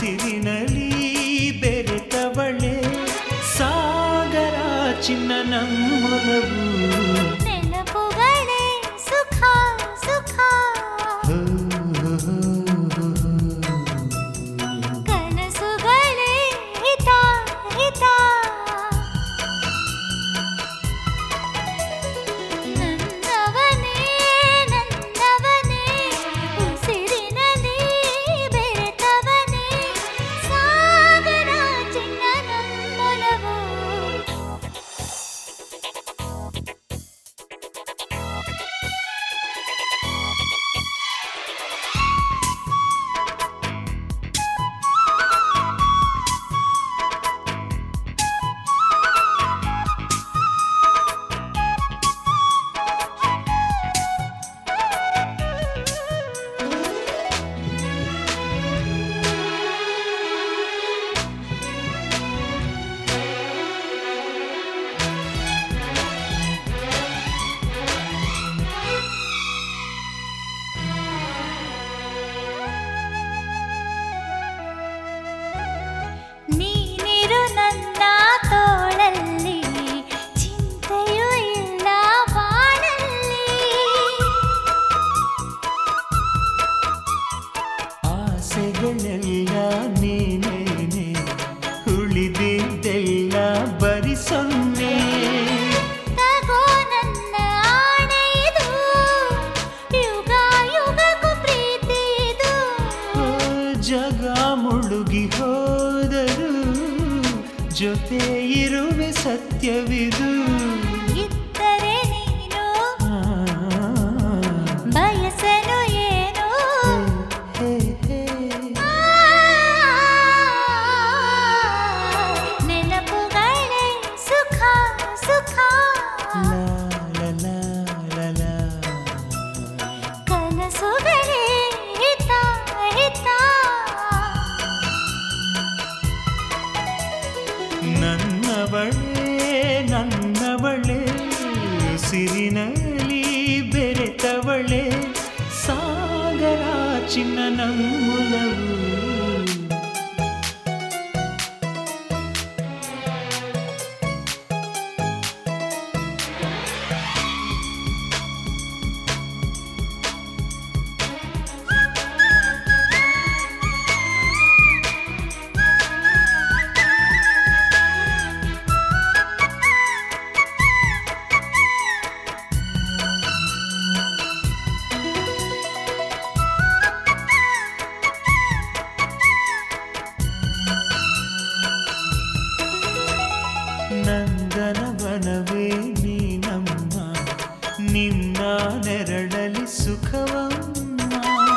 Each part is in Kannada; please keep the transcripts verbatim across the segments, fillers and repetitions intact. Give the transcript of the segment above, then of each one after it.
ಉಸಿರಿನಲಿ ಬೆರೆತವಳೆ ಸಾಗರ ಚಿನ್ನ ನಮ್ಮೊಲವು ನೆನಪುಗಳೇ ಸುಖ ಸುಖ ಕನಸುಗಳೇ ಹಿತ ಹಿತ ನನ್ನವನೇ ನನ್ನವನೇ ಉಸಿರಿನಲ್ಲಿ ಬೆರೆತವನೇ ಸಾಗರ ಚಿನ್ನ ನಮ್ಮೊಲವು ನೀನಿರು ನನ್ನ ತೋಳಲ್ಲಿ ಚಿಂತೆಯೂ ಇಲ್ಲ ಬಾಳಲ್ಲಿ ಆಸೆಗಳೆಲ್ಲ ನೀನೇನೆ ಉಳಿದಿದ್ದೆಲ್ಲ ಬರಿ ಸೊನ್ನೆ ತಗೋ ನನ್ನ ಆಣೆ ಇದು ಯುಗ ಯುಗಕ್ಕೂ ಪ್ರೀತಿ ಇದು ಜಗ ಮುಳುಗಿ ಹೋದರು ಜೊತೆ ಇರುವೆ ಸತ್ಯವಿದು ಇದ್ದರೆ ನೀನು ಆ, ಬಯಸಲು ಏನು ಹೇ, ಹೇ. ನೆನಪುಗಳೇ ಸುಖ ಸುಖ ಲಾ, ಲಾ, ಲಾ, ಲಾ, ಲಾ. ಕನಸುಗಳೇ ಹಿತ ಹಿತ ನನ್ನವಳೇ ನನ್ನವಳೇ ಉಸಿರಿನಲ್ಲಿ ಬೆರೆತವಳೆ ಸಾಗರ ಚಿನ್ನ ನಮ್ಮೊಲವು ನಂದನವನವೇ ನೀನಮ್ಮ ನಿನ್ನ ನೆರಳಲಿ ಸುಖವಮ್ಮ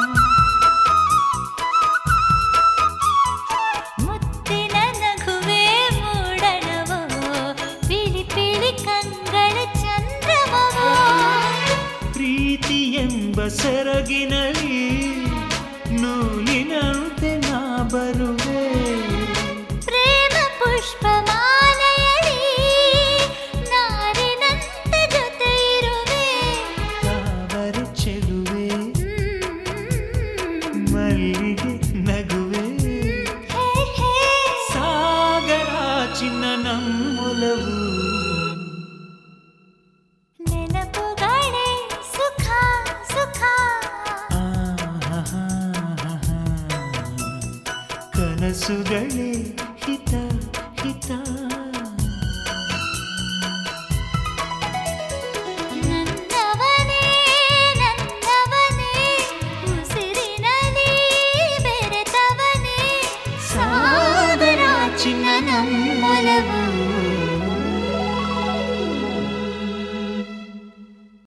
ಮುತ್ತಿನ ನಗುವೆ ಮೂಡಣವೋ ಪಿಳಿ ಪಿಳಿ ಕಂಗಳ ಚಂದ್ರಮವೋ ಪ್ರೀತಿ ಎಂಬ ಸೆರಗಿನಲ್ಲಿ ನೂಲಿನಂತೆ ನಾ ಬರುವೆ ಪ್ರೇಮ ಪುಷ್ಪ ಮಾಲೆಯಲಿ ನಾರಿನಂತೆ ಜೊತೆ ಇರುವೆ ತಾವರೆ ಚೆಲುವೆ ಹ್ಮ್. ಮಲ್ಲಿಗೆ ನಗುವೆ ಹೇ ಹೇ ಸಾಗರ ಚಿನ್ನ ನಮ್ಮೊಲವು ನೆನಪುಗಳೇ ಸುಖ ಸುಖ ಆಹಾಹಾಹಾ. ಕನಸುಗಳೇ ಹಿತ ಹಿತ ನನ್ನವನೇ ನನ್ನವನೇ ಉಸಿರಿನಲ್ಲಿ ಬೆರೆತವನೇ ಸಾಗರ ಚಿನ್ನ ನಮ್ಮೊಲವು